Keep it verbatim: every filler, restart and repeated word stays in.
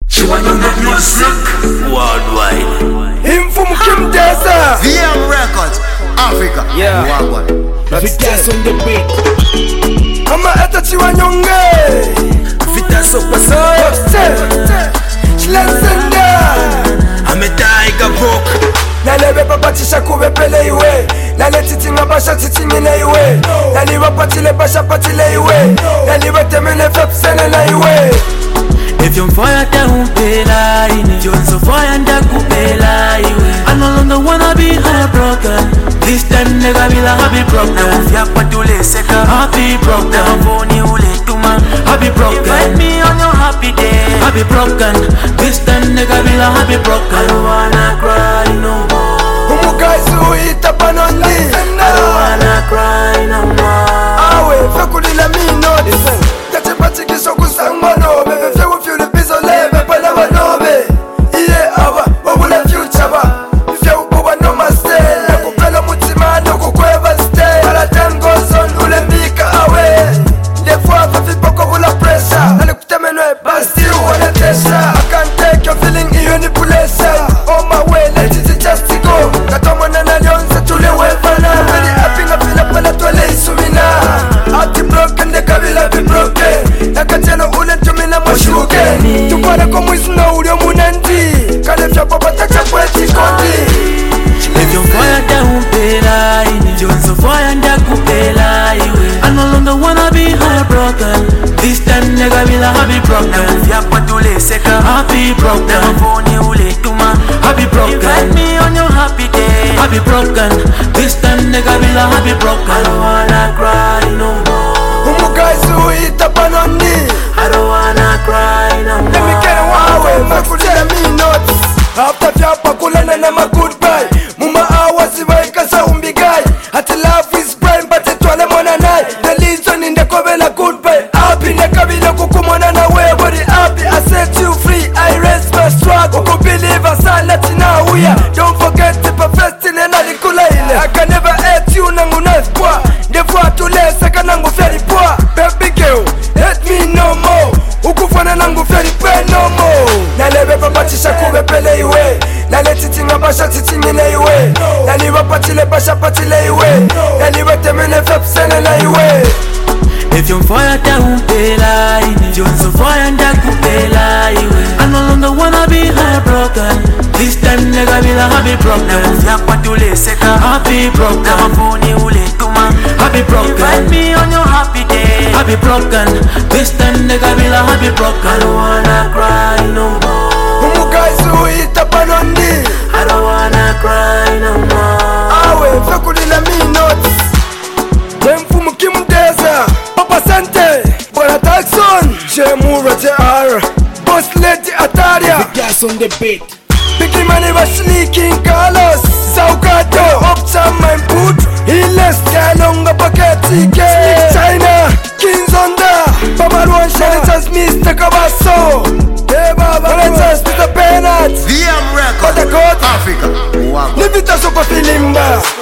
She want on the music worldwide. Him from Kim Deza. V M Records, Africa. Yeah. Wagwan. Vitas on the beat. Ama ata chiwanyonge. Vitas on the beat. Chilensenda. I'm a tiger broke. Nalebe papatisha kube pele iwe. Nale titinga basha titingine iwe. Naliwa patile basha patile iwe. Naliwa temene fepsene na iwe. If you're fire down pela ine, you're so fire nda kupela iwe. I no longer wanna be heartbroken. This time nigga be like happy broken. Na kufia kwa tule seka happy broken. Na mvoni ule tuma happy broken. Invite me on your happy day. Happy broken. This time nigga be like happy broken. I don't wanna cry no more. Umukazi uita panondi. I don't wanna cry no more. Awe fekulila mi notice. Kati pati kisho kusangwa nobe. Fewu fiu de piso lebe pala wa nobe. Iye awa wabula future ba. Fewu buwa no mastay. Na kupela mutima no kukweva stay. Para time goes on ule mika awe. Defwa fafi poko hula pressure. Nani kutemenwe basti uwane tesha. I can't take your feeling iyo ni pulesa. On my way let it just go. Katomo na nalionze tule wefana. Mweni happy nga fila pala tuwele isumina. Ati broken de kabila be broken. Nakachelo ule tumina moshuke. Tupare kwa mwizi na ulio munandi. Kale fya papa tacha kweti kondi. If you're fire down pela ine, you're so fire nda kupela iwe. I no longer wanna be heartbroken. This time nigga be like happy broken. Na kufia kwa tule seka happy broken. Na mvoni ule tuma happy broken. Invite me on your happy day. Happy broken. This time nigga be like happy broken. I don't wanna cry no more. Umukazi uita panondi. I don't wanna cry no more. Let me get it wawe, makulila me notes. After vyapa kulana na ma goodbye. Muma awazi waikasa umbigai. Ati love is blind but itwale mwana nai. Nalizo ninde kovela goodbye. Happy nekabila kukumona na we. Body happy, I set you free. I rest my struggle. Uku believer sana tina uya. Don't forget to perfect in ena likula ile. I can never hate you nangu nice kwa. Ndefwa tule seka nangu feri poa. Baby girl, hate me no more. Ukufana nangu feri pe no more. Nalebe papatisha kube pele iwe. Nale titinga basha titingine iwe. Naliwa patile basha patile iwe. Naliwa temene fepsene na iwe. If you're fire down pela ine, you're so fire nda kupela iwe. I no longer wanna be heartbroken. This time nigga be like happy broken. Na kufia kwa tule seka happy broken. Na mvoni ule tuma happy broken. Invite me on your happy day. Happy broken. This time nigga be like happy broken. I don't wanna cry no more. Umukazi uita panondi. I don't wanna cry no more. Awe fekulila me notes. Demfumu Kim Deza. Papa Sante. Bwana Taxon. Jemura J R. Boss Lady Ataria. Vitas on the beat. Biggie Money Vasily King Carlos. Saukato. Opcha Mine Put. Hiles Kalonga Paketi K. China. Kinzonda. Baba Ruan Shani Chance Mister Kabaso. Hey Baba Ruan Chance Mister Bernard. V M Records, Kota Kota. Africa. Wagwan. Nivita Sopa Filimba.